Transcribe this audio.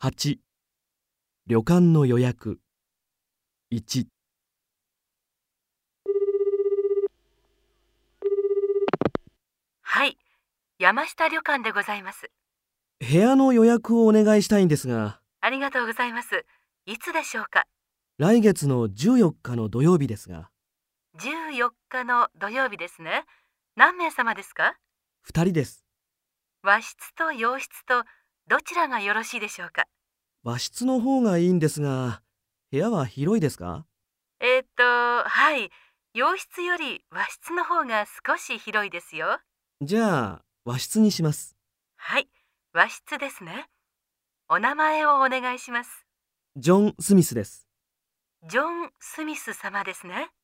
8、旅館の予約。1、 はい、山下旅館でございます。 部屋の予約をお願いしたいんですが、 ありがとうございます。いつでしょうか？ 来月の14日の土曜日ですが、 14日の土曜日ですね。何名様ですか？ 2人です。 和室と洋室とどちらがよろしいでしょうか？ 和室の方がいいんですが、部屋は広いですか？ はい。洋室より和室の方が少し広いですよ。 じゃあ、和室にします。 はい、和室ですね。お名前をお願いします。 ジョン・スミスです。 ジョン・スミス様ですね。